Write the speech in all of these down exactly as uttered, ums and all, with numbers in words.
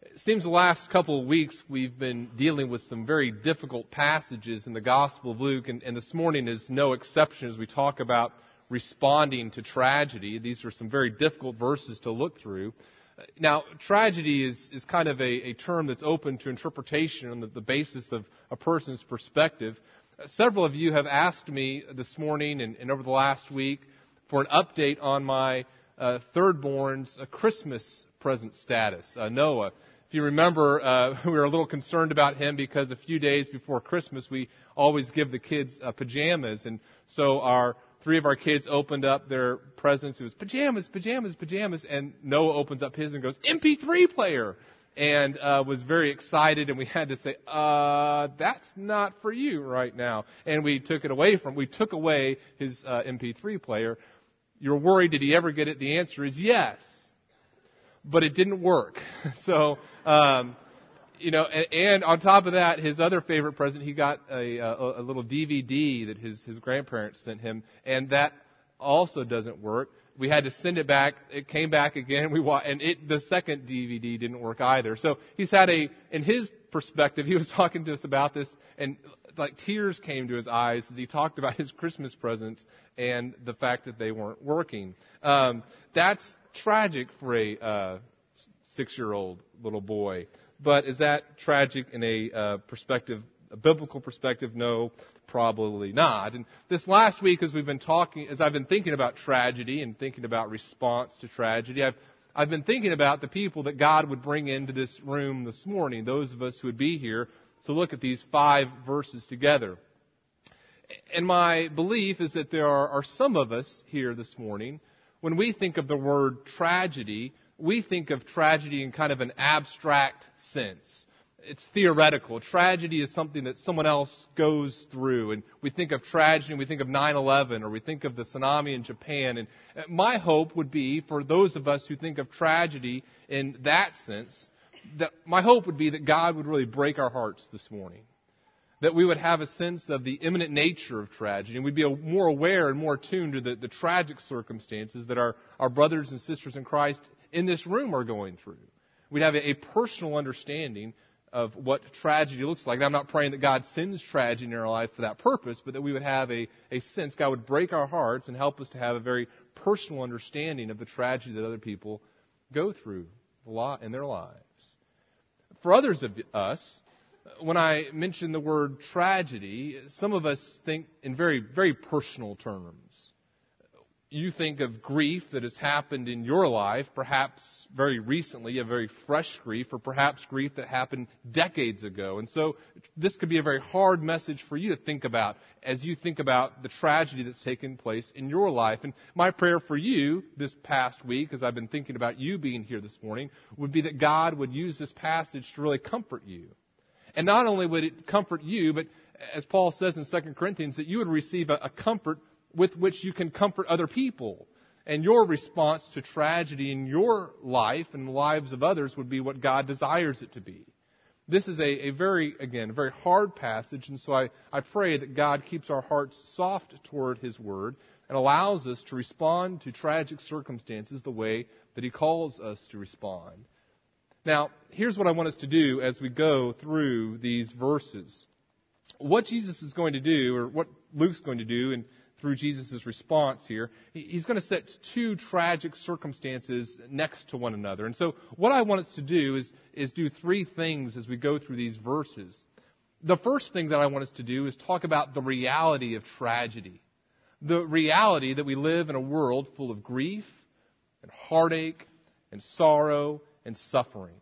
It seems the last couple of weeks we've been dealing with some very difficult passages in the Gospel of Luke, and, and this morning is no exception as we talk about responding to tragedy. These are some very difficult verses to look through. Now, tragedy is, is kind of a, a term that's open to interpretation on the, the basis of a person's perspective. Uh, several of you have asked me this morning and, and over the last week for an update on my uh, third-born's uh, Christmas present status, uh, Noah. If you remember, uh, we were a little concerned about him because a few days before Christmas we always give the kids uh, pajamas, and so our Three of our kids opened up their presents. It was pajamas, pajamas, pajamas. And Noah opens up his and goes, M P three player. And uh, was very excited. And we had to say, uh, that's not for you right now. And we took it away from, we took away his uh, M P three player. You're worried, did he ever get it? The answer is yes. But it didn't work. So, um, you know, and, and on top of that, his other favorite present, he got a, a, a little D V D that his, his grandparents sent him, and that also doesn't work. We had to send it back. It came back again. We wa- and it the second D V D didn't work either. So he's had a, in his perspective, he was talking to us about this, and like tears came to his eyes as he talked about his Christmas presents and the fact that they weren't working. Um, that's tragic for a uh, six-year-old little boy. But is that tragic in a uh, perspective, a biblical perspective? No, probably not. And this last week, as we've been talking, as I've been thinking about tragedy and thinking about response to tragedy, I've I've been thinking about the people that God would bring into this room this morning, those of us who would be here to look at these five verses together. And my belief is that there are, are some of us here this morning, when we think of the word tragedy, we think of tragedy in kind of an abstract sense. It's theoretical. Tragedy is something that someone else goes through. And we think of tragedy and we think of nine eleven, or we think of the tsunami in Japan. And my hope would be for those of us who think of tragedy in that sense, that my hope would be that God would really break our hearts this morning. That we would have a sense of the imminent nature of tragedy, and we'd be more aware and more attuned to the, the tragic circumstances that our, our brothers and sisters in Christ in this room are going through. We'd have a, a personal understanding of what tragedy looks like. And I'm not praying that God sends tragedy in our life for that purpose, but that we would have a, a sense, God would break our hearts and help us to have a very personal understanding of the tragedy that other people go through a lot in their lives. For others of us, when I mention the word tragedy, some of us think in very, very personal terms. You think of grief that has happened in your life, perhaps very recently, a very fresh grief, or perhaps grief that happened decades ago. And so this could be a very hard message for you to think about as you think about the tragedy that's taken place in your life. And my prayer for you this past week, as I've been thinking about you being here this morning, would be that God would use this passage to really comfort you. And not only would it comfort you, but as Paul says in Second Corinthians, that you would receive a, a comfort with which you can comfort other people. And your response to tragedy in your life and the lives of others would be what God desires it to be. This is a, a very, again, a very hard passage, and so I, I pray that God keeps our hearts soft toward His Word and allows us to respond to tragic circumstances the way that He calls us to respond. Now, here's what I want us to do as we go through these verses. What Jesus is going to do, or what Luke's going to do, and through Jesus' response here, he's going to set two tragic circumstances next to one another. And so what I want us to do is, is do three things as we go through these verses. The first thing that I want us to do is talk about the reality of tragedy. The reality that we live in a world full of grief and heartache and sorrow and suffering.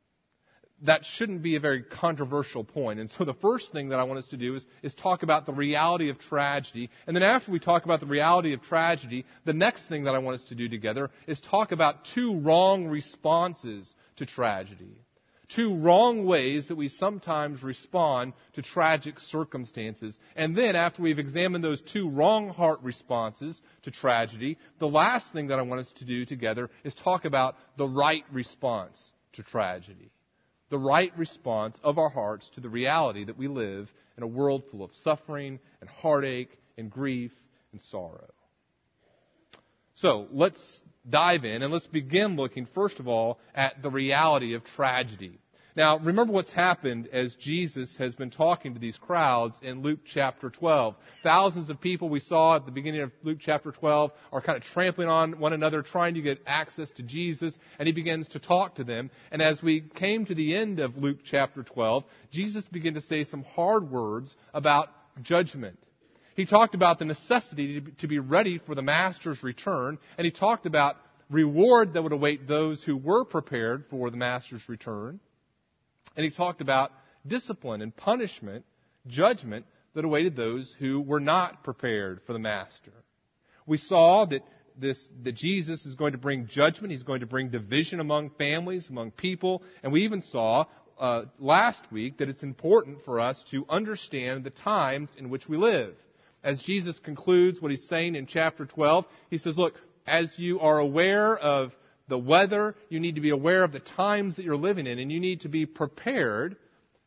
That shouldn't be a very controversial point. And so the first thing that I want us to do is, is talk about the reality of tragedy. And then after we talk about the reality of tragedy, the next thing that I want us to do together is talk about two wrong responses to tragedy. Two wrong ways that we sometimes respond to tragic circumstances. And then after we've examined those two wrong heart responses to tragedy, the last thing that I want us to do together is talk about the right response to tragedy. The right response of our hearts to the reality that we live in a world full of suffering and heartache and grief and sorrow. So let's dive in, and let's begin looking, first of all, at the reality of tragedy. Now, remember what's happened as Jesus has been talking to these crowds in Luke chapter twelve. Thousands of people we saw at the beginning of Luke chapter twelve are kind of trampling on one another, trying to get access to Jesus, and he begins to talk to them. And as we came to the end of Luke chapter twelve, Jesus began to say some hard words about judgment. He talked about the necessity to be ready for the Master's return, and he talked about reward that would await those who were prepared for the Master's return. And he talked about discipline and punishment, judgment that awaited those who were not prepared for the Master. We saw that this that Jesus is going to bring judgment. He's going to bring division among families, among people. And we even saw uh, last week that it's important for us to understand the times in which we live. As Jesus concludes what he's saying in chapter twelve, he says, look, as you are aware of the weather, you need to be aware of the times that you're living in, and you need to be prepared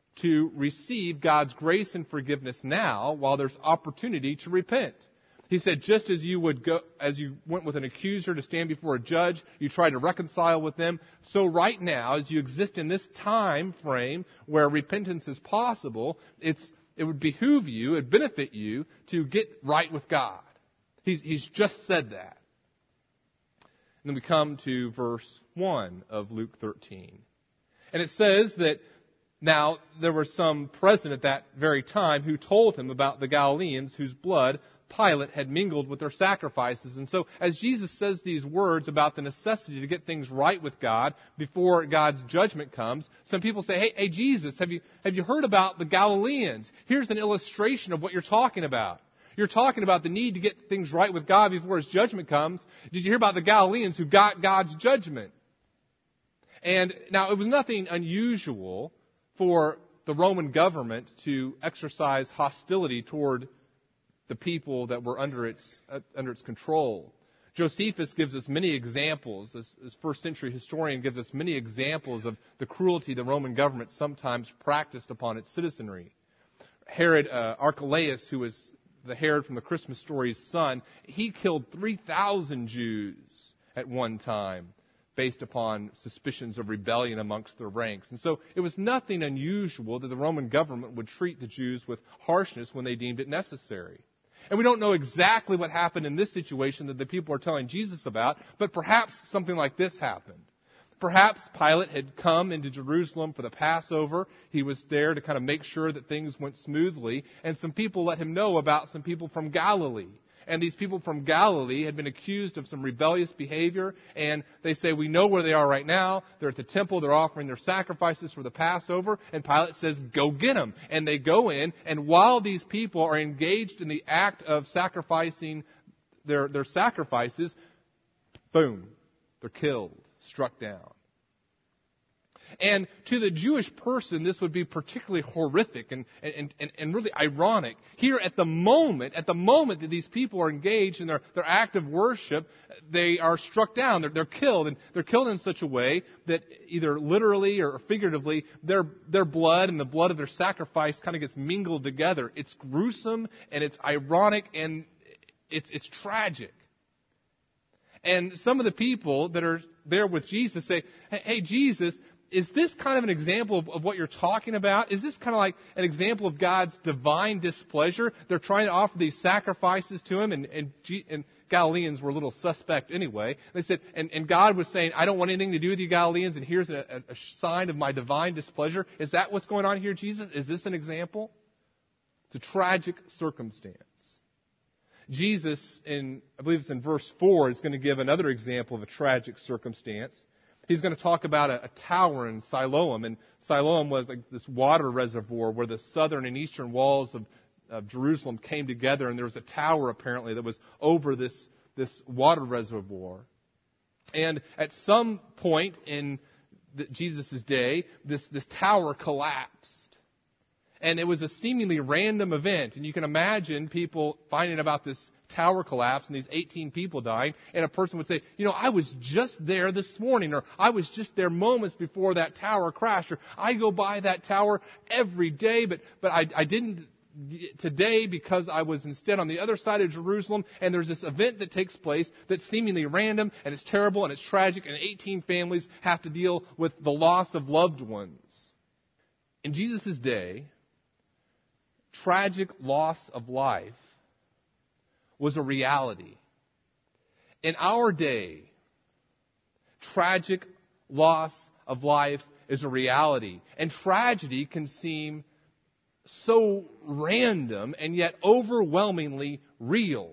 to receive God's grace and forgiveness now while there's opportunity to repent. He said, just as you would go, as you went with an accuser to stand before a judge, you tried to reconcile with them, so right now, as you exist in this time frame where repentance is possible, it's it would behoove you, it would benefit you to get right with God. He's, he's just said that. And then we come to verse one of Luke thirteen. And it says that now there were some present at that very time who told him about the Galileans whose blood Pilate had mingled with their sacrifices. And so as Jesus says these words about the necessity to get things right with God before God's judgment comes, some people say, hey, hey Jesus, have you, have you heard about the Galileans? Here's an illustration of what you're talking about. You're talking about the need to get things right with God before His judgment comes. Did you hear about the Galileans who got God's judgment? And now it was nothing unusual for the Roman government to exercise hostility toward the people that were under its uh, under its control. Josephus gives us many examples, this, this first century historian gives us many examples of the cruelty the Roman government sometimes practiced upon its citizenry. Herod uh, Archelaus, who was the Herod from the Christmas story's son, he killed three thousand Jews at one time based upon suspicions of rebellion amongst their ranks. And so it was nothing unusual that the Roman government would treat the Jews with harshness when they deemed it necessary. And we don't know exactly what happened in this situation that the people are telling Jesus about, but perhaps something like this happened. Perhaps Pilate had come into Jerusalem for the Passover. He was there to kind of make sure that things went smoothly. And some people let him know about some people from Galilee. And these people from Galilee had been accused of some rebellious behavior. And they say, we know where they are right now. They're at the temple. They're offering their sacrifices for the Passover. And Pilate says, go get them. And they go in. And while these people are engaged in the act of sacrificing their, their sacrifices, boom, they're killed. Struck down. And to the Jewish person, this would be particularly horrific and, and, and, and really ironic. Here at the moment, at the moment that these people are engaged in their, their act of worship, they are struck down. They're, they're killed. And they're killed in such a way that either literally or figuratively, their, their blood and the blood of their sacrifice kind of gets mingled together. It's gruesome and it's ironic and it's, it's tragic. And some of the people that are there with Jesus say, hey, hey, Jesus, is this kind of an example of, of what you're talking about? Is this kind of like an example of God's divine displeasure? They're trying to offer these sacrifices to Him, and, and, G, and Galileans were a little suspect anyway. They said, and, and God was saying, I don't want anything to do with you Galileans, and here's a, a, a sign of my divine displeasure. Is that what's going on here, Jesus? Is this an example? It's a tragic circumstance. Jesus, in I believe it's in verse four, is going to give another example of a tragic circumstance. He's going to talk about a, a tower in Siloam. And Siloam was like this water reservoir where the southern and eastern walls of, of Jerusalem came together. And there was a tower, apparently, that was over this, this water reservoir. And at some point in the, Jesus' day, this, this tower collapsed. And it was a seemingly random event. And you can imagine people finding about this tower collapse and these eighteen people dying. And a person would say, you know, I was just there this morning, or I was just there moments before that tower crashed, or I go by that tower every day, but, but I, I didn't today because I was instead on the other side of Jerusalem, and there's this event that takes place that's seemingly random, and it's terrible, and it's tragic, and eighteen families have to deal with the loss of loved ones. In Jesus' day, tragic loss of life was a reality. In our day, tragic loss of life is a reality. And tragedy can seem so random and yet overwhelmingly real.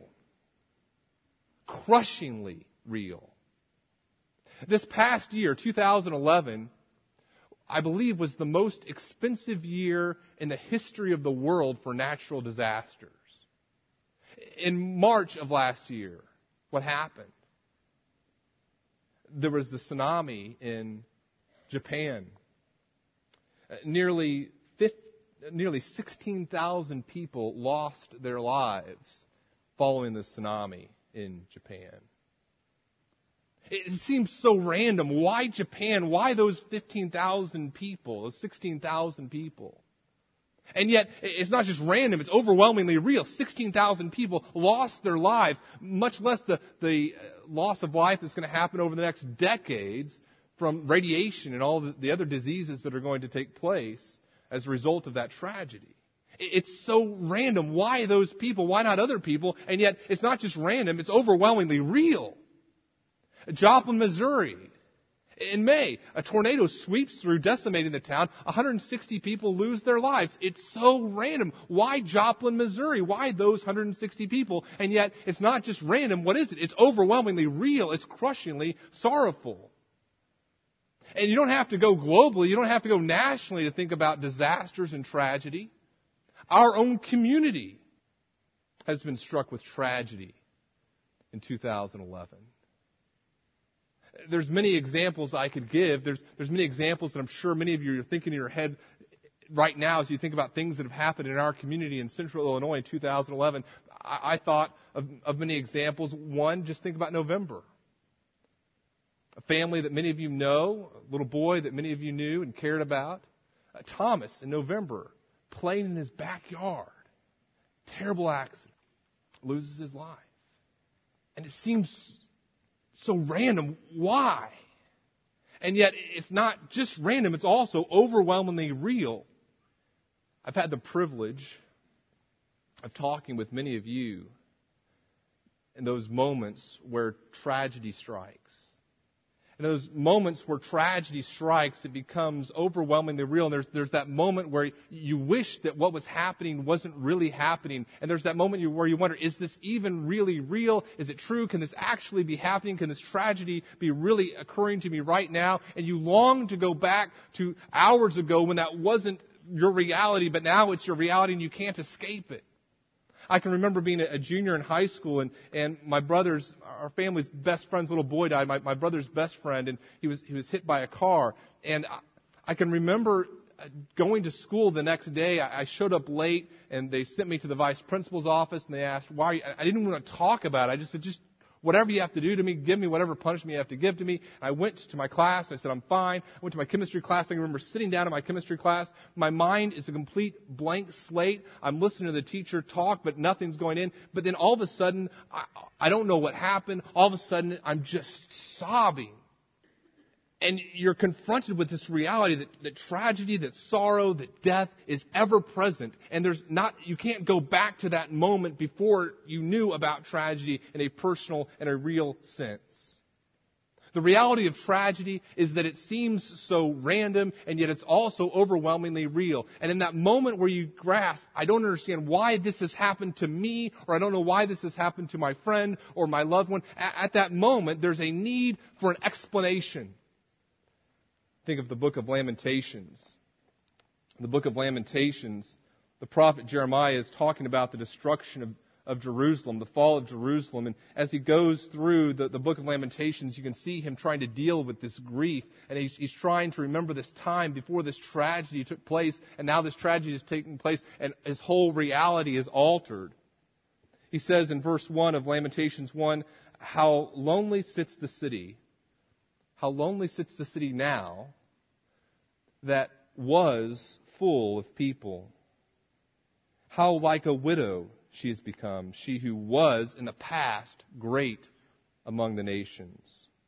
Crushingly real. This past year, two thousand eleven, I believe was the most expensive year in the history of the world for natural disasters. In March of last year, what happened? There was the tsunami in Japan. Uh, nearly fifty, nearly sixteen thousand people lost their lives following the tsunami in Japan. It seems so random. Why Japan? Why those fifteen thousand people, those sixteen thousand people? And yet, it's not just random, it's overwhelmingly real. sixteen thousand people lost their lives, much less the, the loss of life that's going to happen over the next decades from radiation and all the, the other diseases that are going to take place as a result of that tragedy. It's so random. Why those people? Why not other people? And yet, it's not just random, it's overwhelmingly real. Joplin, Missouri. In May, a tornado sweeps through, decimating the town. one hundred sixty people lose their lives. It's so random. Why Joplin, Missouri? Why those one hundred sixty people? And yet, it's not just random. What is it? It's overwhelmingly real. It's crushingly sorrowful. And you don't have to go globally. You don't have to go nationally to think about disasters and tragedy. Our own community has been struck with tragedy in two thousand eleven. There's many examples I could give. There's, there's many examples that I'm sure many of you are thinking in your head right now as you think about things that have happened in our community in Central Illinois in two thousand eleven. I, I thought of, of many examples. One, just think about November. A family that many of you know, a little boy that many of you knew and cared about. Uh, Thomas in November, playing in his backyard. Terrible accident. Loses his life. And it seems so random. Why? And yet, it's not just random, it's also overwhelmingly real. I've had the privilege of talking with many of you in those moments where tragedy strikes. In those moments where tragedy strikes, it becomes overwhelmingly real. And there's, there's that moment where you wish that what was happening wasn't really happening. And there's that moment where you wonder, is this even really real? Is it true? Can this actually be happening? Can this tragedy be really occurring to me right now? And you long to go back to hours ago when that wasn't your reality, but now it's your reality and you can't escape it. I can remember being a junior in high school, and, and my brother's, our family's best friend's little boy died, my, my brother's best friend, and he was he was hit by a car. And I, I can remember going to school the next day. I, I showed up late, and they sent me to the vice principal's office, and they asked, why are you? I didn't want to talk about it. I just said, just whatever you have to do to me, give me whatever punishment you have to give to me. I went to my class, and I said, I'm fine. I went to my chemistry class. I can remember sitting down in my chemistry class. My mind is a complete blank slate. I'm listening to the teacher talk, but nothing's going in. But then all of a sudden, I, I don't know what happened. All of a sudden, I'm just sobbing. And you're confronted with this reality that, that tragedy, that sorrow, that death is ever present. And there's not, you can't go back to that moment before you knew about tragedy in a personal and a real sense. The reality of tragedy is that it seems so random, and yet it's also overwhelmingly real. And in that moment where you grasp, I don't understand why this has happened to me, or I don't know why this has happened to my friend or my loved one, at that moment there's a need for an explanation. Think of the book of Lamentations. In the book of Lamentations, the prophet Jeremiah is talking about the destruction of, of Jerusalem, the fall of Jerusalem. And as he goes through the, the book of Lamentations, you can see him trying to deal with this grief. And he's, he's trying to remember this time before this tragedy took place. And now this tragedy is taking place, and his whole reality is altered. He says in verse one of Lamentations one, how lonely sits the city. How lonely sits the city now that was full of people. How like a widow she has become, she who was in the past great among the nations.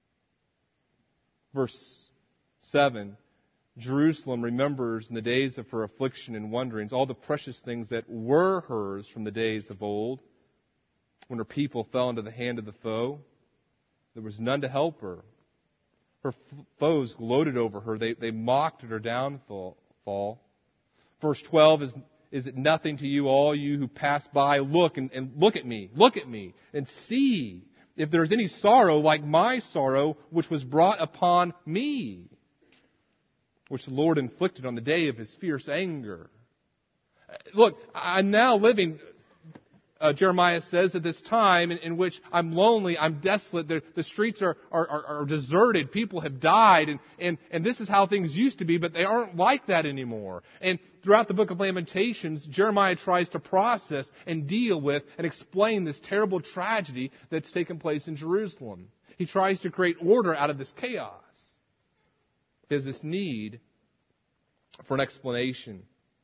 Verse seven, Jerusalem remembers in the days of her affliction and wanderings all the precious things that were hers from the days of old, when her people fell into the hand of the foe. There was none to help her. Her foes gloated over her. They, they mocked at her downfall. Verse twelve is, is it nothing to you, all you who pass by? Look and, and look at me. Look at me and see if there is any sorrow like my sorrow, which was brought upon me, which the Lord inflicted on the day of His fierce anger. Look, I'm now living, uh, Jeremiah says, at this time in, in which I'm lonely, I'm desolate, the, the streets are, are, are, are deserted, people have died, and, and, and this is how things used to be, but they aren't like that anymore. And throughout the book of Lamentations, Jeremiah tries to process and deal with and explain this terrible tragedy that's taken place in Jerusalem. He tries to create order out of this chaos. There's this need for an explanation.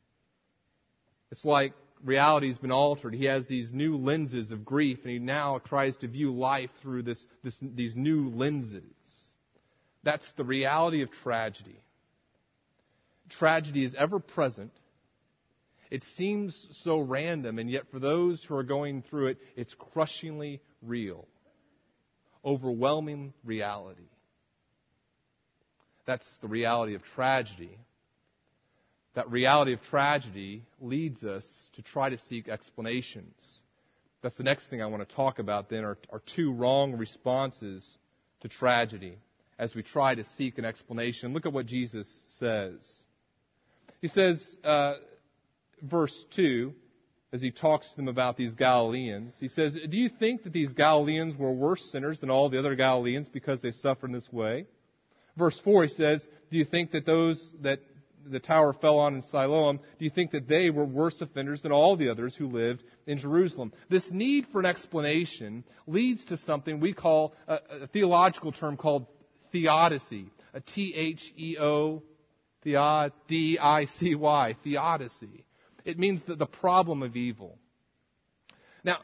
It's like reality's been altered. He has these new lenses of grief, and he now tries to view life through this, this, these new lenses. That's the reality of tragedy. Tragedy is ever present. It seems so random, and yet for those who are going through it, it's crushingly real. Overwhelming reality. That's the reality of tragedy. That reality of tragedy leads us to try to seek explanations. That's the next thing I want to talk about then, are, are two wrong responses to tragedy as we try to seek an explanation. Look at what Jesus says. He says, uh, verse two, as he talks to them about these Galileans, he says, do you think that these Galileans were worse sinners than all the other Galileans because they suffered in this way? Verse four, he says, do you think that those that the tower fell on in Siloam, do you think that they were worse offenders than all the others who lived in Jerusalem? This need for an explanation leads to something we call a, a theological term called theodicy. A T H E O, theod, D I C Y, theodicy. It means that the problem of evil. Now,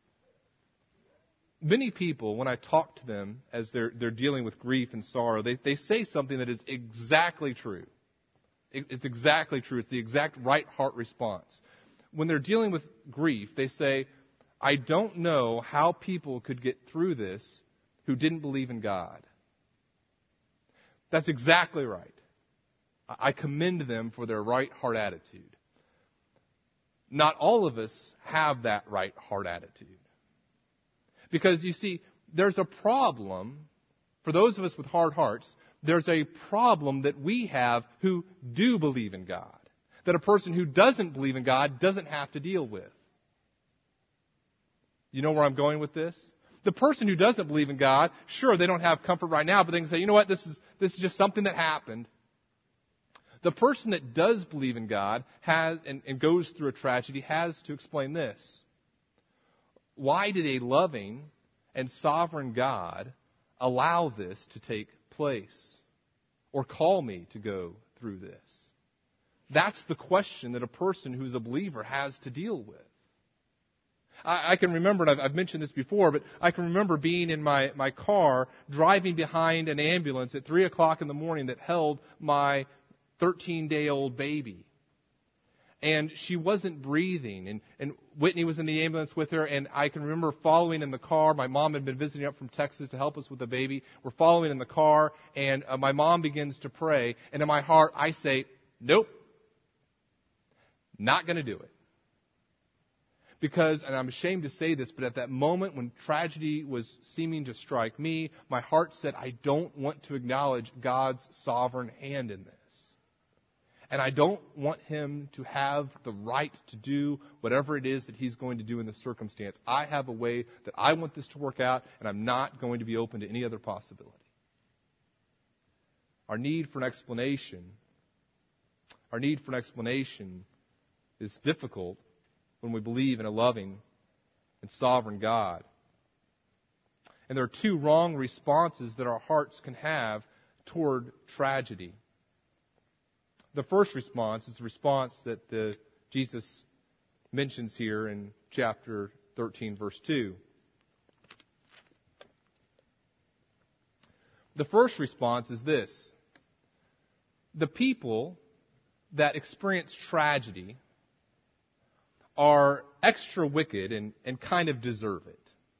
many people, when I talk to them as they're, they're dealing with grief and sorrow, they, they say something that is exactly true. It, it's exactly true. It's the exact right heart response. When they're dealing with grief, they say, I don't know how people could get through this who didn't believe in God. That's exactly right. I commend them for their right heart attitude. Not all of us have that right heart attitude. Because, you see, there's a problem, for those of us with hard hearts, there's a problem that we have who do believe in God, that a person who doesn't believe in God doesn't have to deal with. You know where I'm going with this? The person who doesn't believe in God, sure, they don't have comfort right now, but they can say, you know what, this is, this is just something that happened. The person that does believe in God has and, and goes through a tragedy has to explain this. Why did a loving and sovereign God allow this to take place or call me to go through this? That's the question that a person who's a believer has to deal with. I, I can remember, and I've, I've mentioned this before, but I can remember being in my, my car driving behind an ambulance at three o'clock in the morning that held my thirteen-day-old baby. And she wasn't breathing. And, and Whitney was in the ambulance with her. And I can remember following in the car. My mom had been visiting up from Texas to help us with the baby. We're following in the car. And uh, my mom begins to pray. And in my heart, I say, nope. Not going to do it. Because, and I'm ashamed to say this, but at that moment when tragedy was seeming to strike me, my heart said, I don't want to acknowledge God's sovereign hand in this. And I don't want Him to have the right to do whatever it is that He's going to do in this circumstance. I have a way that I want this to work out, and I'm not going to be open to any other possibility. Our need for an explanation, our need for an explanation is difficult when we believe in a loving and sovereign God. And there are two wrong responses that our hearts can have toward tragedy. The first response is the response that the, Jesus mentions here in chapter thirteen, verse two. The first response is this: the people that experience tragedy are extra wicked and, and kind of deserve it.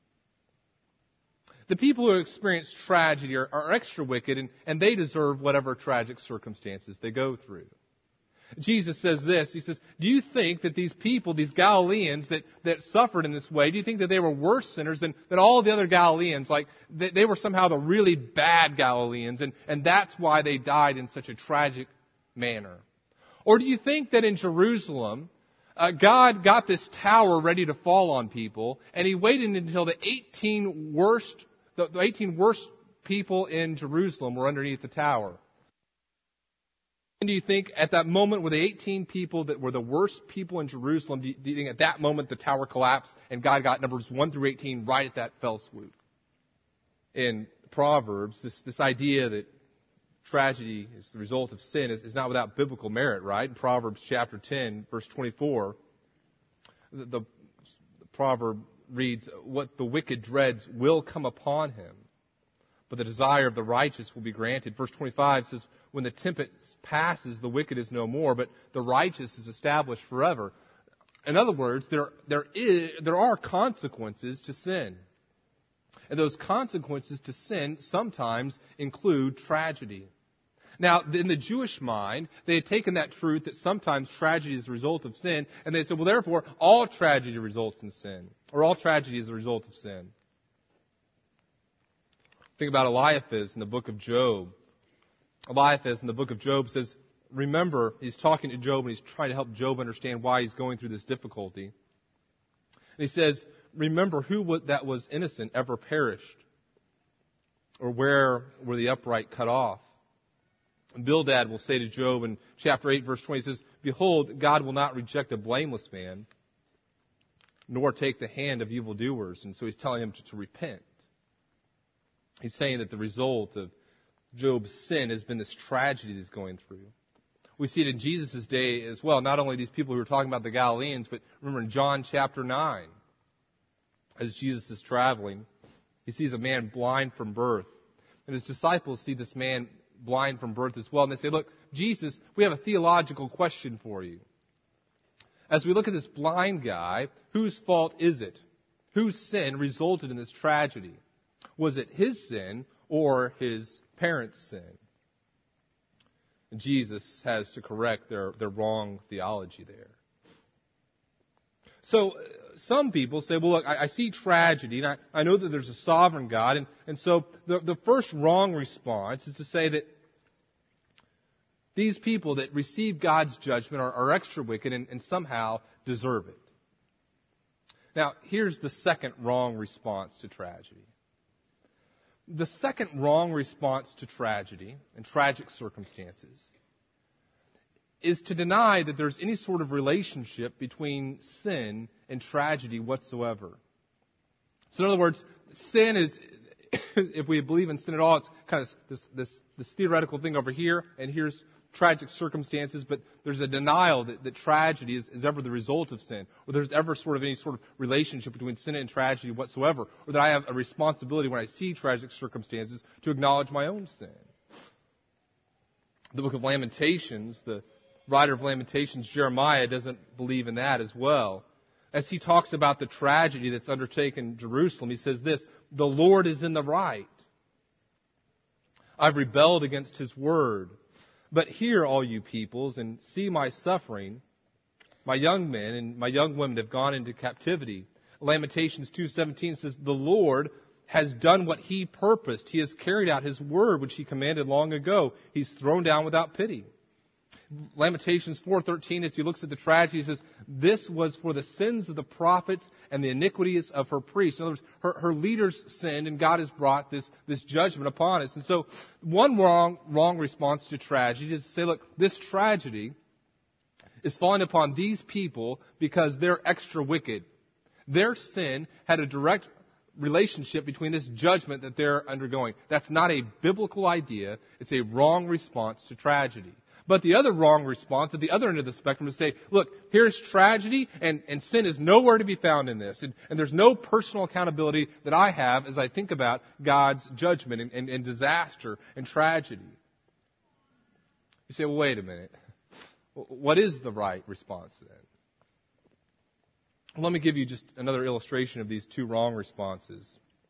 The people who experience tragedy are, are extra wicked and, and they deserve whatever tragic circumstances they go through. Jesus says this, he says, do you think that these people, these Galileans that, that suffered in this way, do you think that they were worse sinners than, than all the other Galileans? Like, they, they were somehow the really bad Galileans, and, and that's why they died in such a tragic manner? Or do you think that in Jerusalem, uh, God got this tower ready to fall on people, and He waited until the eighteen worst, the, the eighteen worst people in Jerusalem were underneath the tower? And do you think at that moment were the eighteen people that were the worst people in Jerusalem, do you, do you think at that moment the tower collapsed and God got numbers one through eighteen right at that fell swoop? In Proverbs, this, this idea that tragedy is the result of sin is, is not without biblical merit, right? In Proverbs chapter ten, verse twenty-four, the, the, the proverb reads, what the wicked dreads will come upon him, but the desire of the righteous will be granted. Verse twenty-five says, when the tempest passes, the wicked is no more, but the righteous is established forever. In other words, there, there, is, there are consequences to sin. And those consequences to sin sometimes include tragedy. Now, in the Jewish mind, they had taken that truth that sometimes tragedy is a result of sin, and they said, well, therefore, all tragedy results in sin, or all tragedy is a result of sin. Think about Eliphaz in the book of Job. Eliphaz in the book of Job says, remember, he's talking to Job and he's trying to help Job understand why he's going through this difficulty. And he says, remember who that was innocent ever perished, or where were the upright cut off? And Bildad will say to Job in chapter eight, verse twenty, he says, behold, God will not reject a blameless man, nor take the hand of evildoers. And so he's telling him to, to repent. He's saying that the result of Job's sin has been this tragedy that he's going through. We see it in Jesus' day as well. Not only these people who are talking about the Galileans, but remember in John chapter nine, as Jesus is traveling, he sees a man blind from birth. And his disciples see this man blind from birth as well. And they say, look, Jesus, we have a theological question for you. As we look at this blind guy, whose fault is it? Whose sin resulted in this tragedy? Was it his sin or his parents' sin? And Jesus has to correct their, their wrong theology there. So uh, some people say, well, look, I, I see tragedy, and I, I know that there's a sovereign God, and, and so the, the first wrong response is to say that these people that receive God's judgment are, are extra wicked and, and somehow deserve it. Now, here's the second wrong response to tragedy. The second wrong response to tragedy and tragic circumstances is to deny that there's any sort of relationship between sin and tragedy whatsoever. So in other words, sin is, if we believe in sin at all, it's kind of this, this, this theoretical thing over here, and here's tragic circumstances, but there's a denial that, that tragedy is, is ever the result of sin, or there's ever sort of any sort of relationship between sin and tragedy whatsoever, or that I have a responsibility when I see tragic circumstances to acknowledge my own sin. The book of Lamentations, the writer of Lamentations, Jeremiah, doesn't believe in that as well. As he talks about the tragedy that's undertaken in Jerusalem, he says this, the Lord is in the right. I've rebelled against His word. But hear, all you peoples, and see my suffering. My young men and my young women have gone into captivity. Lamentations two seventeen says, the Lord has done what He purposed. He has carried out His word, which He commanded long ago. He's thrown down without pity. Lamentations four thirteen, as he looks at the tragedy, he says, this was for the sins of the prophets and the iniquities of her priests. In other words, her, her leaders sinned, and God has brought this, this judgment upon us. And so one wrong, wrong response to tragedy is to say, look, this tragedy is falling upon these people because they're extra wicked. Their sin had a direct relationship between this judgment that they're undergoing. That's not a biblical idea. It's a wrong response to tragedy. But the other wrong response at the other end of the spectrum is to say, look, here's tragedy, and, and sin is nowhere to be found in this. And, and there's no personal accountability that I have as I think about God's judgment and, and, and disaster and tragedy. You say, well, wait a minute. What is the right response then? Let me give you just another illustration of these two wrong responses.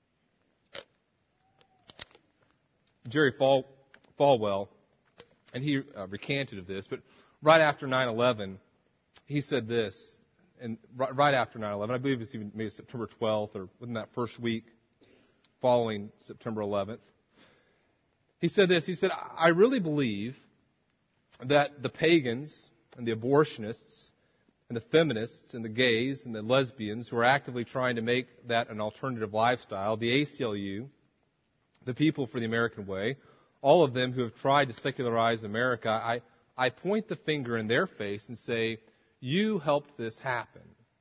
Jerry Fal- Falwell, and he uh, recanted of this, but right after nine eleven, he said this, and right, right after nine eleven, I believe it's even maybe September twelfth or within that first week following September eleventh, he said this, he said, I really believe that the pagans and the abortionists and the feminists and the gays and the lesbians who are actively trying to make that an alternative lifestyle, the A C L U, the People for the American Way, all of them who have tried to secularize America, I, I point the finger in their face and say, you helped this happen.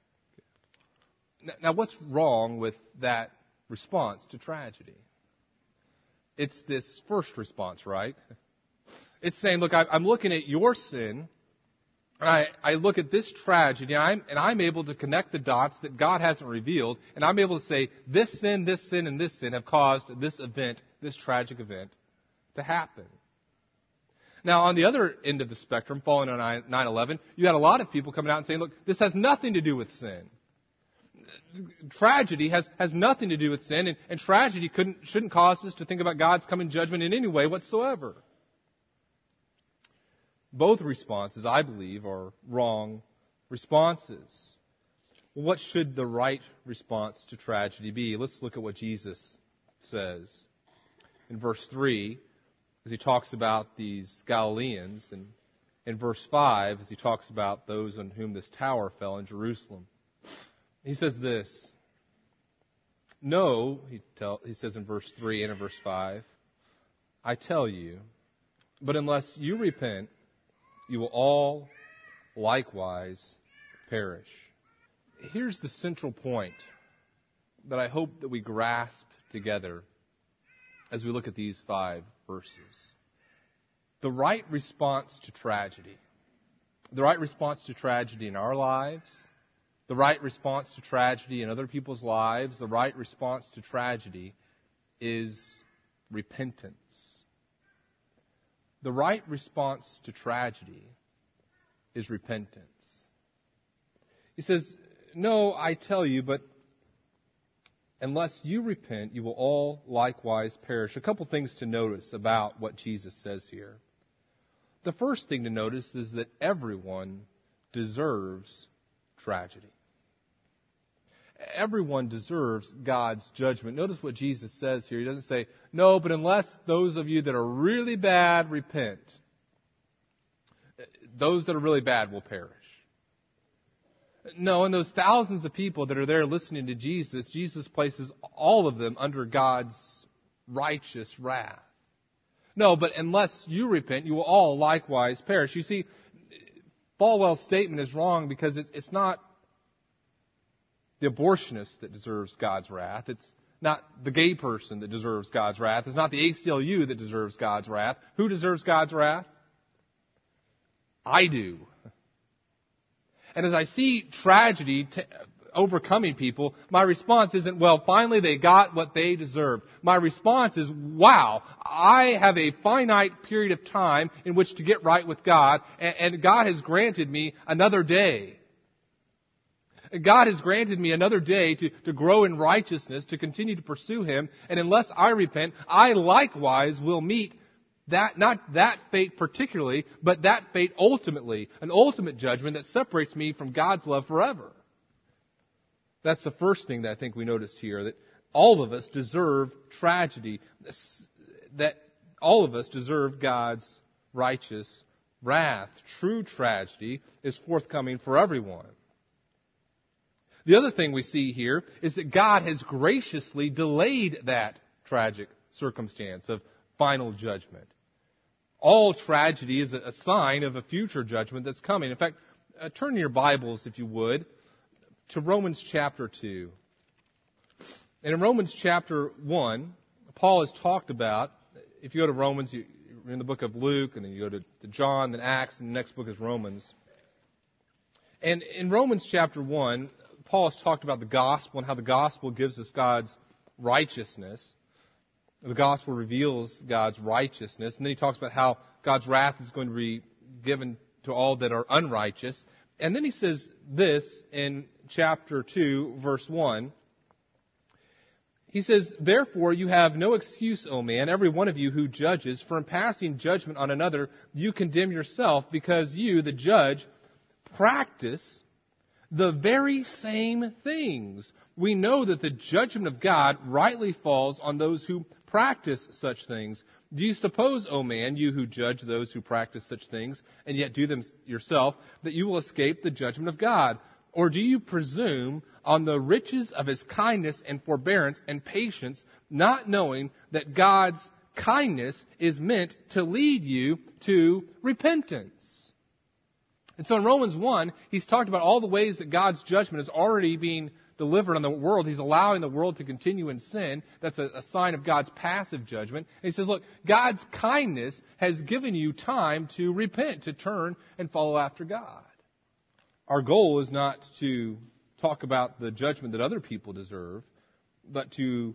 Now, what's wrong with that response to tragedy? It's this first response, right? It's saying, look, I'm looking at your sin, and I, I look at this tragedy, and I'm, and I'm able to connect the dots that God hasn't revealed, and I'm able to say, this sin, this sin, and this sin have caused this event, this tragic event, to happen. Now, on the other end of the spectrum, following on nine eleven, you had a lot of people coming out and saying, look, this has nothing to do with sin. Tragedy has, has nothing to do with sin, and, and tragedy couldn't, shouldn't cause us to think about God's coming judgment in any way whatsoever. Both responses, I believe, are wrong responses. Well, what should the right response to tragedy be? Let's look at what Jesus says. In verse three, as he talks about these Galileans, and in verse five, as he talks about those on whom this tower fell in Jerusalem. He says this, no, he, tell, he says in verse three and in verse five, I tell you, but unless you repent, you will all likewise perish. Here's the central point that I hope that we grasp together as we look at these five verses. The right response to tragedy, the right response to tragedy in our lives, the right response to tragedy in other people's lives, the right response to tragedy is repentance. The right response to tragedy is repentance. He says, no, I tell you, but unless you repent, you will all likewise perish. A couple things to notice about what Jesus says here. The first thing to notice is that everyone deserves tragedy. Everyone deserves God's judgment. Notice what Jesus says here. He doesn't say, no, but unless those of you that are really bad repent, those that are really bad will perish. No, and those thousands of people that are there listening to Jesus, Jesus places all of them under God's righteous wrath. No, but unless you repent, you will all likewise perish. You see, Falwell's statement is wrong because it's not the abortionist that deserves God's wrath. It's not the gay person that deserves God's wrath. It's not the A C L U that deserves God's wrath. Who deserves God's wrath? I do. And as I see tragedy t- overcoming people, my response isn't, well, finally they got what they deserved. My response is, wow, I have a finite period of time in which to get right with God, and, and God has granted me another day. God has granted me another day to, to grow in righteousness, to continue to pursue Him, and unless I repent, I likewise will meet that, not that fate particularly, but that fate ultimately, an ultimate judgment that separates me from God's love forever. That's the first thing that I think we notice here, that all of us deserve tragedy, that all of us deserve God's righteous wrath. True tragedy is forthcoming for everyone. The other thing we see here is that God has graciously delayed that tragic circumstance of final judgment. All tragedy is a sign of a future judgment that's coming. In fact, uh, turn your Bibles, if you would, to Romans chapter two. And in Romans chapter one, Paul has talked about, if you go to Romans, you in the book of Luke, and then you go to, to John, then Acts, and the next book is Romans. And in Romans chapter one, Paul has talked about the gospel and how the gospel gives us God's righteousness. The gospel reveals God's righteousness. And then he talks about how God's wrath is going to be given to all that are unrighteous. And then he says this in chapter two, verse one. He says, "Therefore you have no excuse, O man, every one of you who judges, for in passing judgment on another, you condemn yourself, because you, the judge, practice the very same things. We know that the judgment of God rightly falls on those who practice such things. Do you suppose, O man, you who judge those who practice such things, and yet do them yourself, that you will escape the judgment of God? Or do you presume on the riches of His kindness and forbearance and patience, not knowing that God's kindness is meant to lead you to repentance?" And so in Romans one, he's talked about all the ways that God's judgment is already being delivered on the world. He's allowing the world to continue in sin. That's a, a sign of God's passive judgment. And he says, look, God's kindness has given you time to repent, to turn and follow after God. Our goal is not to talk about the judgment that other people deserve, but to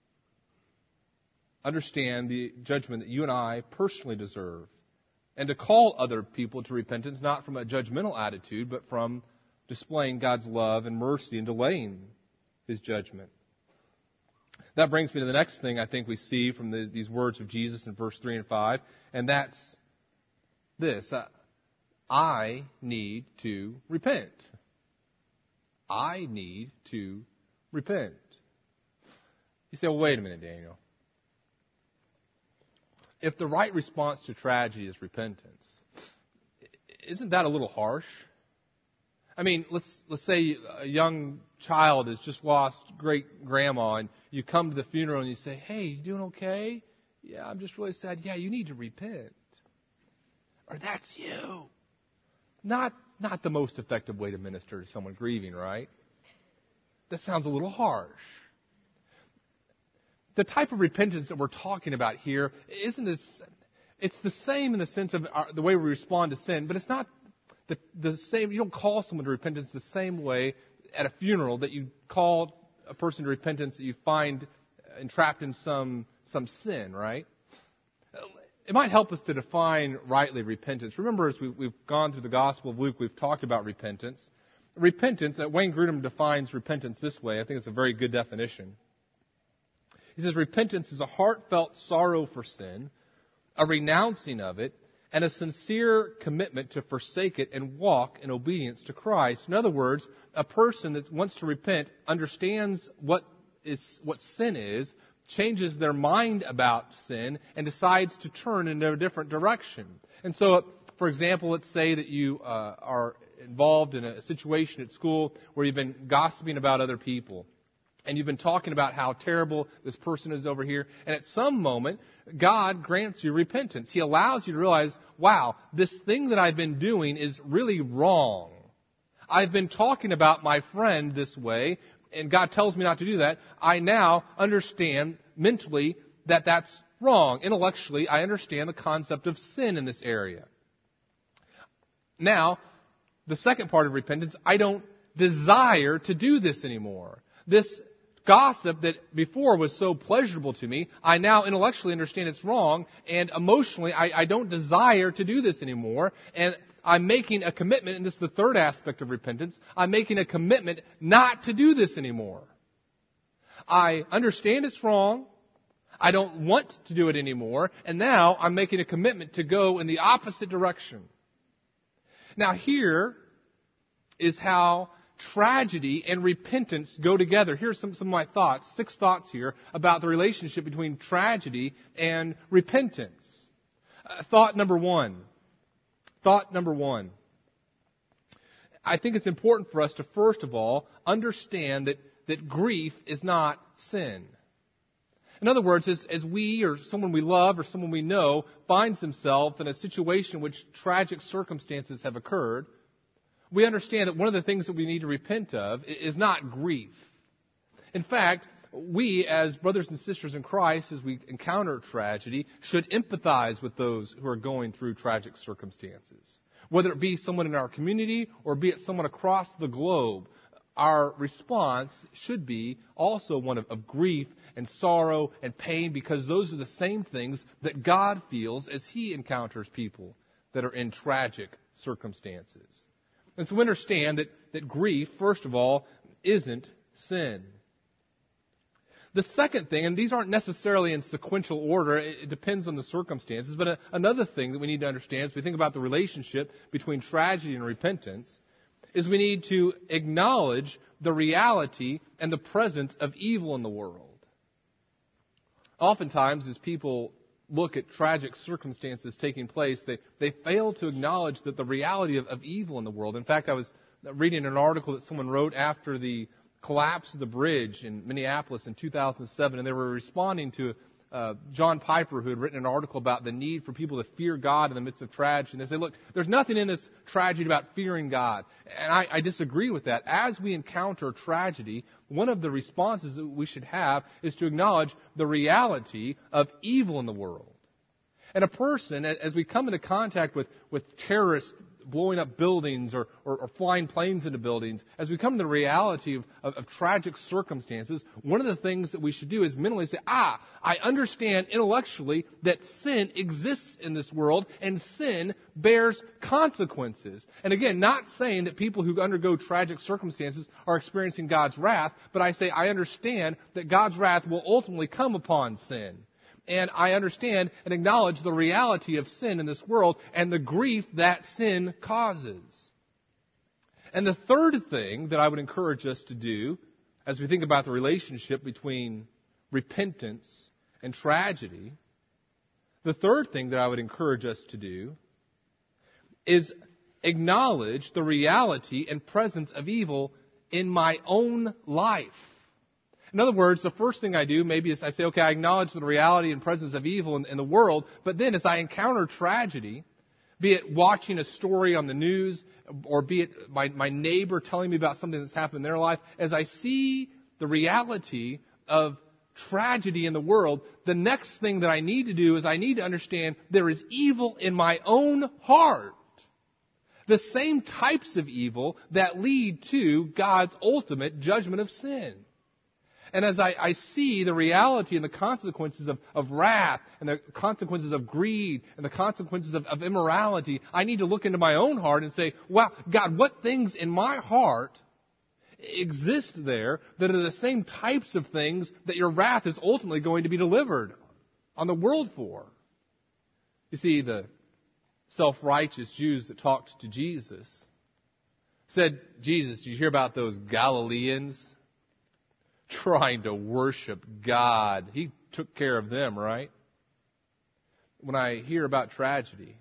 understand the judgment that you and I personally deserve, and to call other people to repentance, not from a judgmental attitude, but from displaying God's love and mercy and delaying His judgment. That brings me to the next thing I think we see from the, these words of Jesus in verse three and five, and that's this. Uh, I need to repent. I need to repent. You say, well, wait a minute, Daniel. If the right response to tragedy is repentance, isn't that a little harsh? I mean, let's let's say a young child has just lost great grandma, and you come to the funeral and you say, "Hey, you doing okay? Yeah, I'm just really sad." Yeah, you need to repent. Or that's you. Not not the most effective way to minister to someone grieving, right? That sounds a little harsh. The type of repentance that we're talking about here isn't this. It's the same in the sense of our, the way we respond to sin, but it's not the, the same. You don't call someone to repentance the same way at a funeral that you call a person to repentance that you find entrapped in some some sin, right? It might help us to define rightly repentance. Remember, as we've, we've gone through the Gospel of Luke, we've talked about repentance. Repentance, uh, Wayne Grudem defines repentance this way. I think it's a very good definition. He says, repentance is a heartfelt sorrow for sin, a renouncing of it, and a sincere commitment to forsake it and walk in obedience to Christ. In other words, a person that wants to repent understands what is what sin is, changes their mind about sin, and decides to turn in a different direction. And so, for example, let's say that you uh, are involved in a situation at school where you've been gossiping about other people. And you've been talking about how terrible this person is over here. And at some moment, God grants you repentance. He allows you to realize, wow, this thing that I've been doing is really wrong. I've been talking about my friend this way, and God tells me not to do that. I now understand mentally that that's wrong. Intellectually, I understand the concept of sin in this area. Now, the second part of repentance, I don't desire to do this anymore. This gossip that before was so pleasurable to me, I now intellectually understand it's wrong, and emotionally I, I don't desire to do this anymore, and I'm making a commitment, and this is the third aspect of repentance, I'm making a commitment not to do this anymore. I understand it's wrong, I don't want to do it anymore, and now I'm making a commitment to go in the opposite direction. Now here is how tragedy and repentance go together. Here's some, some of my thoughts, six thoughts here about the relationship between tragedy and repentance. Uh, thought number one. Thought number one. I think it's important for us to, first of all, understand that, that grief is not sin. In other words, as, as we or someone we love or someone we know finds himself in a situation in which tragic circumstances have occurred, we understand that one of the things that we need to repent of is not grief. In fact, we as brothers and sisters in Christ, as we encounter tragedy, should empathize with those who are going through tragic circumstances. Whether it be someone in our community or be it someone across the globe, our response should be also one of, of grief and sorrow and pain, because those are the same things that God feels as He encounters people that are in tragic circumstances. And so we understand that, that grief, first of all, isn't sin. The second thing, and these aren't necessarily in sequential order, it depends on the circumstances, but a, another thing that we need to understand as we think about the relationship between tragedy and repentance is we need to acknowledge the reality and the presence of evil in the world. Oftentimes, as people look at tragic circumstances taking place, they, they fail to acknowledge that the reality of, of evil in the world. In fact, I was reading an article that someone wrote after the collapse of the bridge in Minneapolis in two thousand seven, and they were responding to uh, John Piper, who had written an article about the need for people to fear God in the midst of tragedy. And they said, look, there's nothing in this tragedy about fearing God. And I, I disagree with that. As we encounter tragedy, one of the responses that we should have is to acknowledge the reality of evil in the world. And a person, as we come into contact with, with terrorists blowing up buildings or, or, or flying planes into buildings, as we come to the reality of, of, of tragic circumstances, one of the things that we should do is mentally say, ah, I understand intellectually that sin exists in this world and sin bears consequences. And again, not saying that people who undergo tragic circumstances are experiencing God's wrath, but I say I understand that God's wrath will ultimately come upon sin. And I understand and acknowledge the reality of sin in this world and the grief that sin causes. And the third thing that I would encourage us to do as we think about the relationship between repentance and tragedy, the third thing that I would encourage us to do is acknowledge the reality and presence of evil in my own life. In other words, the first thing I do maybe is I say, okay, I acknowledge the reality and presence of evil in, in the world, but then as I encounter tragedy, be it watching a story on the news, or be it my, my neighbor telling me about something that's happened in their life, as I see the reality of tragedy in the world, the next thing that I need to do is I need to understand there is evil in my own heart. The same types of evil that lead to God's ultimate judgment of sin. And as I, I see the reality and the consequences of, of wrath and the consequences of greed and the consequences of, of immorality, I need to look into my own heart and say, wow, God, what things in my heart exist there that are the same types of things that your wrath is ultimately going to be delivered on the world for? You see, the self-righteous Jews that talked to Jesus said, Jesus, did you hear about those Galileans trying to worship God? He took care of them, right? When I hear about tragedy,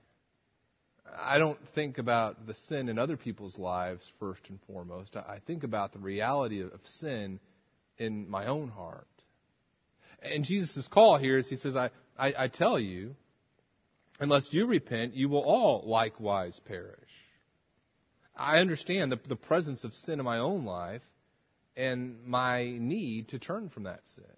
I don't think about the sin in other people's lives first and foremost. I think about the reality of sin in my own heart. And Jesus' call here is, He says, I, I, I tell you, unless you repent, you will all likewise perish. I understand the, the presence of sin in my own life and my need to turn from that sin.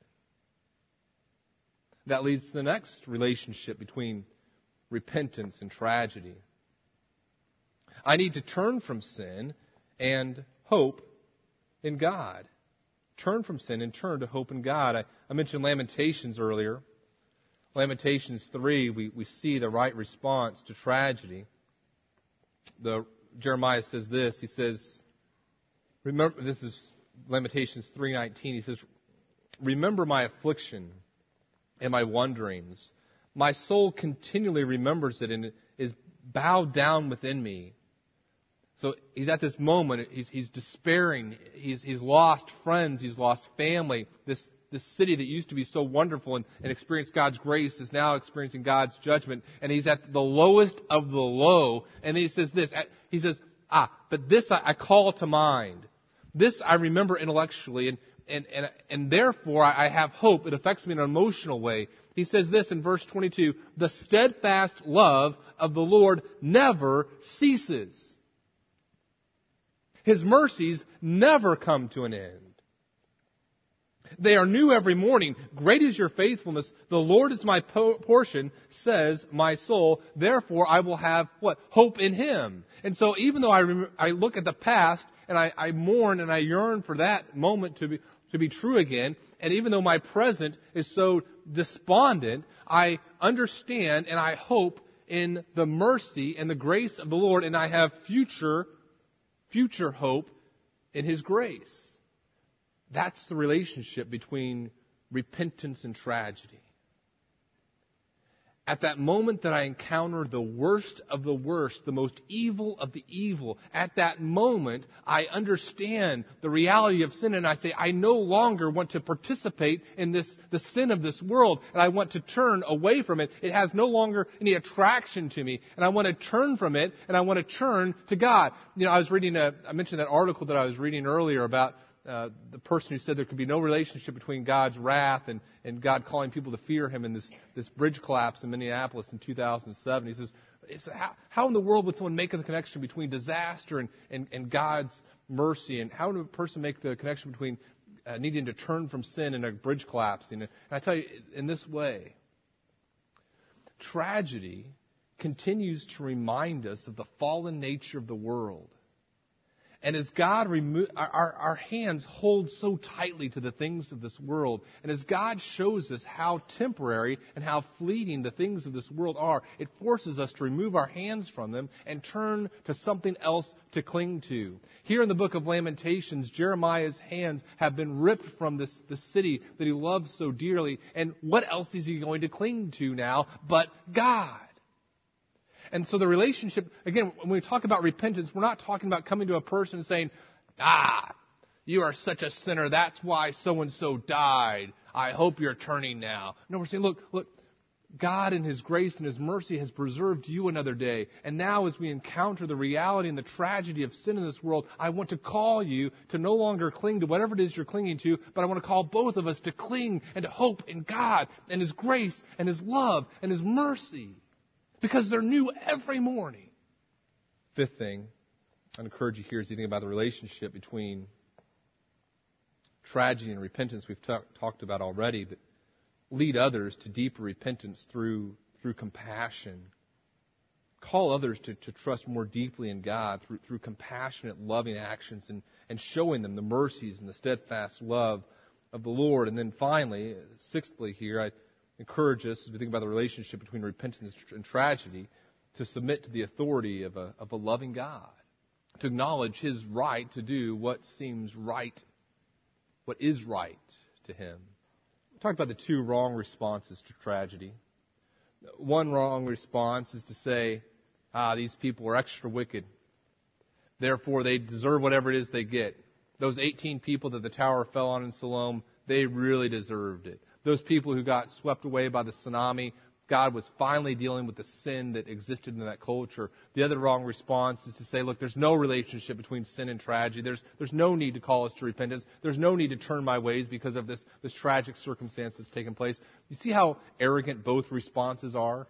That leads to the next relationship between repentance and tragedy. I need to turn from sin and hope in God. Turn from sin and turn to hope in God. I, I mentioned Lamentations earlier. Lamentations three, we, we see the right response to tragedy. The Jeremiah says this. He says, remember, this is Lamentations three nineteen, he says, remember my affliction and my wanderings. My soul continually remembers it and is bowed down within me. So he's at this moment, he's, he's despairing, he's, he's lost friends, he's lost family. This, this city that used to be so wonderful and, and experienced God's grace is now experiencing God's judgment. And he's at the lowest of the low. And he says this, he says, ah, but this I, I call to mind. This I remember intellectually, and, and, and, and therefore I have hope. It affects me in an emotional way. He says this in verse twenty-two, the steadfast love of the Lord never ceases. His mercies never come to an end. They are new every morning. Great is your faithfulness. The Lord is my po- portion, says my soul. Therefore, I will have what? Hope in Him. And so even though I, rem- I look at the past and I, I mourn and I yearn for that moment to be, to be true again, and even though my present is so despondent, I understand and I hope in the mercy and the grace of the Lord, and I have future, future hope in His grace. That's the relationship between repentance and tragedy. At that moment that I encounter the worst of the worst, the most evil of the evil, at that moment I understand the reality of sin, and I say, I no longer want to participate in this, the sin of this world, and I want to turn away from it. It has no longer any attraction to me, and I want to turn from it, and I want to turn to God. You know, I was reading a, I mentioned that article that I was reading earlier about Uh, the person who said there could be no relationship between God's wrath and, and God calling people to fear Him in this, this bridge collapse in Minneapolis in two thousand seven. He says, it's, how, how in the world would someone make the connection between disaster and, and, and God's mercy? And how would a person make the connection between uh, needing to turn from sin and a bridge collapsing? And I tell you, in this way, tragedy continues to remind us of the fallen nature of the world. And as God remo- our, our hands hold so tightly to the things of this world, and as God shows us how temporary and how fleeting the things of this world are, it forces us to remove our hands from them and turn to something else to cling to. Here in the book of Lamentations, Jeremiah's hands have been ripped from this, this city that he loves so dearly. And what else is he going to cling to now but God? And so the relationship, again, when we talk about repentance, we're not talking about coming to a person and saying, ah, you are such a sinner, that's why so-and-so died. I hope you're turning now. No, we're saying, look, look, God in His grace and His mercy has preserved you another day. And now as we encounter the reality and the tragedy of sin in this world, I want to call you to no longer cling to whatever it is you're clinging to, but I want to call both of us to cling and to hope in God and His grace and His love and His mercy. Because they're new every morning. Fifth thing I'd encourage you here as you think about the relationship between tragedy and repentance we've t- talked about already, but lead others to deeper repentance through through compassion. Call others to, to trust more deeply in God through, through compassionate, loving actions and, and showing them the mercies and the steadfast love of the Lord. And then finally, sixthly here, I encourage us, as we think about the relationship between repentance and tragedy, to submit to the authority of a, of a loving God, to acknowledge His right to do what seems right, what is right to Him. We talked about the two wrong responses to tragedy. One wrong response is to say, ah, these people are extra wicked, therefore they deserve whatever it is they get. Those eighteen people that the tower fell on in Siloam, they really deserved it. Those people who got swept away by the tsunami, God was finally dealing with the sin that existed in that culture. The other wrong response is to say, look, there's no relationship between sin and tragedy. There's, there's no need to call us to repentance. There's no need to turn my ways because of this, this tragic circumstance that's taken place. You see how arrogant both responses are?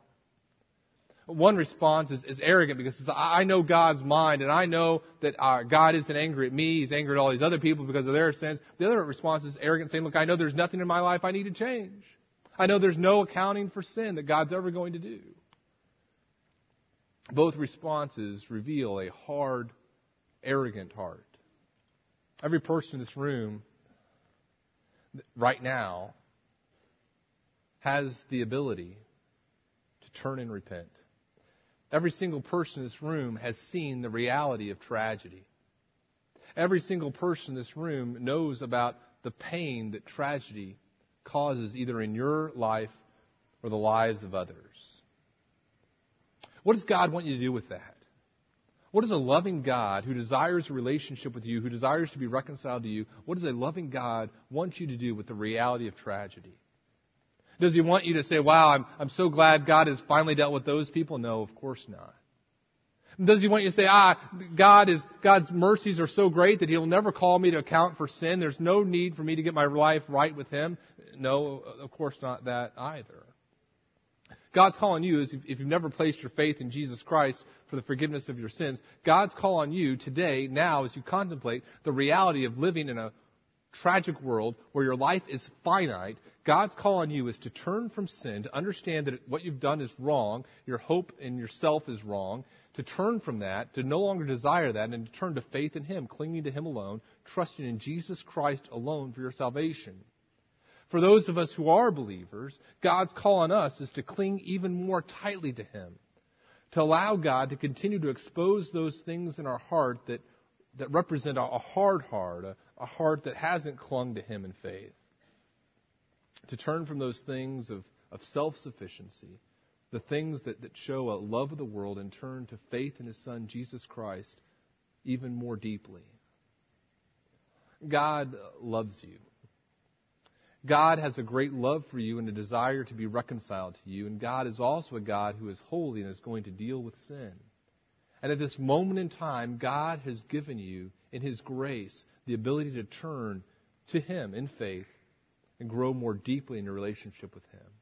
One response is, is arrogant because it's, I know God's mind and I know that uh, God isn't angry at me. He's angry at all these other people because of their sins. The other response is arrogant, saying, look, I know there's nothing in my life I need to change. I know there's no accounting for sin that God's ever going to do. Both responses reveal a hard, arrogant heart. Every person in this room right now has the ability to turn and repent. Every single person in this room has seen the reality of tragedy. Every single person in this room knows about the pain that tragedy causes either in your life or the lives of others. What does God want you to do with that? What does a loving God who desires a relationship with you, who desires to be reconciled to you, what does a loving God want you to do with the reality of tragedy? Does He want you to say, wow, I'm, I'm so glad God has finally dealt with those people? No, of course not. Does He want you to say, ah, God is, God's mercies are so great that He'll never call me to account for sin. There's no need for me to get my life right with Him. No, of course not that either. God's call on you is if you've never placed your faith in Jesus Christ for the forgiveness of your sins, God's call on you today, now, as you contemplate the reality of living in a tragic world where your life is finite, God's call on you is to turn from sin, to understand that what you've done is wrong, your hope in yourself is wrong, to turn from that, to no longer desire that, and to turn to faith in Him, clinging to Him alone, trusting in Jesus Christ alone for your salvation. For those of us who are believers, God's call on us is to cling even more tightly to Him, to allow God to continue to expose those things in our heart that, that represent a, a hard heart, a, a heart that hasn't clung to Him in faith. To turn from those things of, of self-sufficiency, the things that, that show a love of the world, and turn to faith in His Son, Jesus Christ, even more deeply. God loves you. God has a great love for you and a desire to be reconciled to you. And God is also a God who is holy and is going to deal with sin. And at this moment in time, God has given you, in His grace, the ability to turn to Him in faith and grow more deeply in your relationship with Him.